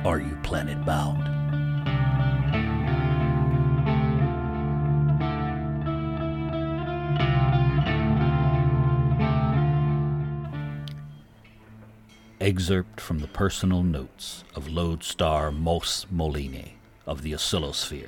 Are you planet bound? Excerpt from the personal notes of Lodestar Mos Moline of the Oscillosphere.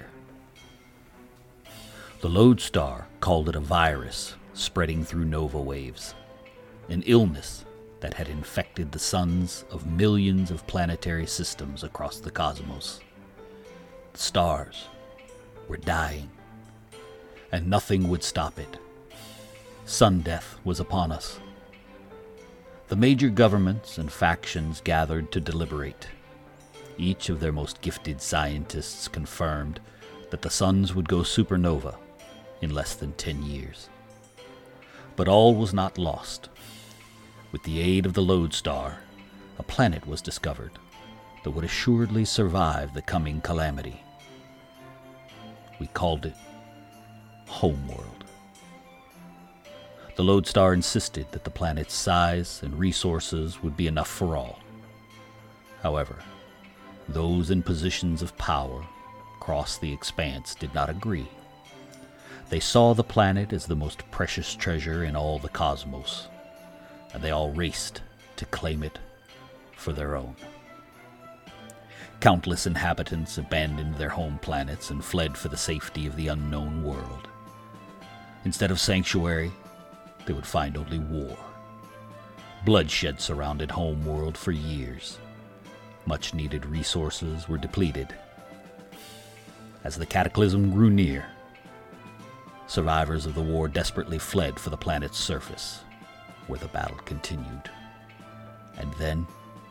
The Lodestar called it a virus spreading through nova waves, an illness that had infected the suns of millions of planetary systems across the cosmos. The stars were dying, and nothing would stop it. Sun death was upon us. The major governments and factions gathered to deliberate. Each of their most gifted scientists confirmed that the suns would go supernova in less than 10 years. But all was not lost. With the aid of the Lodestar, a planet was discovered that would assuredly survive the coming calamity. We called it Homeworld. The Lodestar insisted that the planet's size and resources would be enough for all. However, those in positions of power across the expanse did not agree. They saw the planet as the most precious treasure in all the cosmos, and they all raced to claim it for their own. Countless inhabitants abandoned their home planets and fled for the safety of the unknown world. Instead of sanctuary, they would find only war. Bloodshed surrounded Homeworld for years. Much-needed resources were depleted. As the cataclysm grew near, survivors of the war desperately fled for the planet's surface, where the battle continued. And then,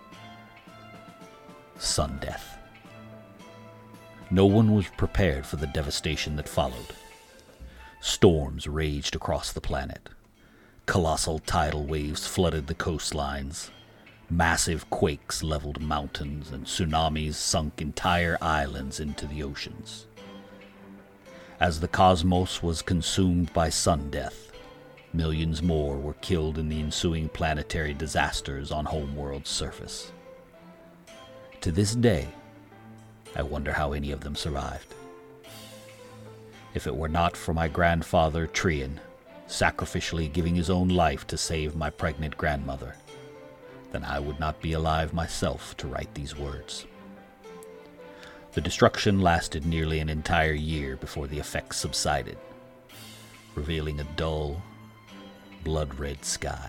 sun death. No one was prepared for the devastation that followed. Storms raged across the planet. Colossal tidal waves flooded the coastlines. Massive quakes leveled mountains, and tsunamis sunk entire islands into the oceans. As the cosmos was consumed by sun death, millions more were killed in the ensuing planetary disasters on Homeworld's surface. To this day, I wonder how any of them survived. If it were not for my grandfather Trian sacrificially giving his own life to save my pregnant grandmother, then I would not be alive myself to write these words. The destruction lasted nearly an entire year before the effects subsided, revealing a dull, blood-red sky.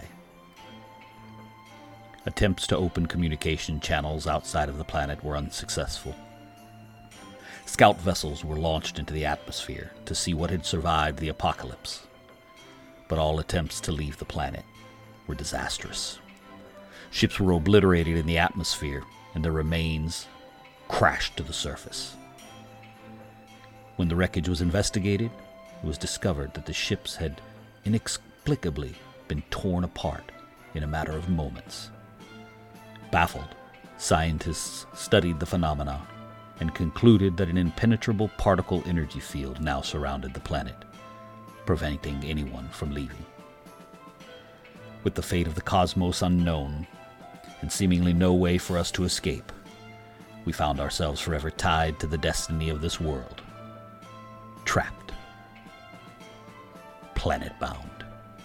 Attempts to open communication channels outside of the planet were unsuccessful. Scout vessels were launched into the atmosphere to see what had survived the apocalypse, but all attempts to leave the planet were disastrous. Ships were obliterated in the atmosphere, and their remains crashed to the surface. When the wreckage was investigated, it was discovered that the ships had inexplicably been torn apart in a matter of moments. Baffled, scientists studied the phenomena and concluded that an impenetrable particle energy field now surrounded the planet, preventing anyone from leaving. With the fate of the cosmos unknown, and seemingly no way for us to escape, we found ourselves forever tied to the destiny of this world. Trapped. Planet-bound.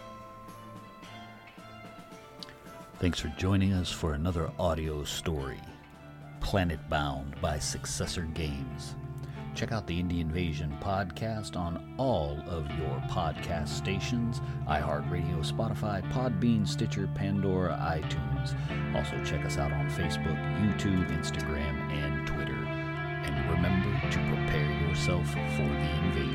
Thanks for joining us for another audio story, Planet-Bound by Successor Games. Check out the Indie Invasion podcast on all of your podcast stations: iHeartRadio, Spotify, Podbean, Stitcher, Pandora, iTunes. Also check us out on Facebook, YouTube, Instagram, and Twitter. And remember to prepare yourself for the invasion.